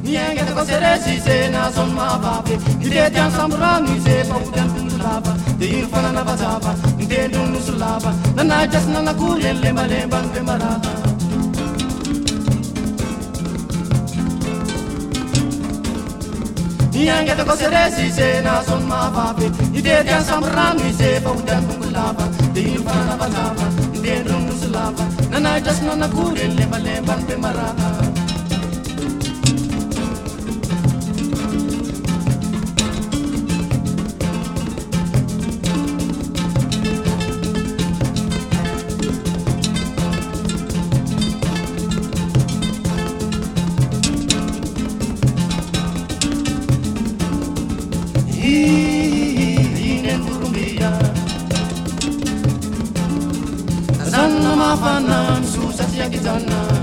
Niente cose resiste na son ma pape. Ide tian sambra ni se pa udan lava. De infana na bazaba, de dun sulava. Na just na kule le male ban pe marata. Niente cose resiste na son ma pape. Ide tian sambra ni se pa udan lava. De infana na bazaba, de dun sulava. Na just na kule le male ban pe marata. Zanna mafana, susati ya kijana.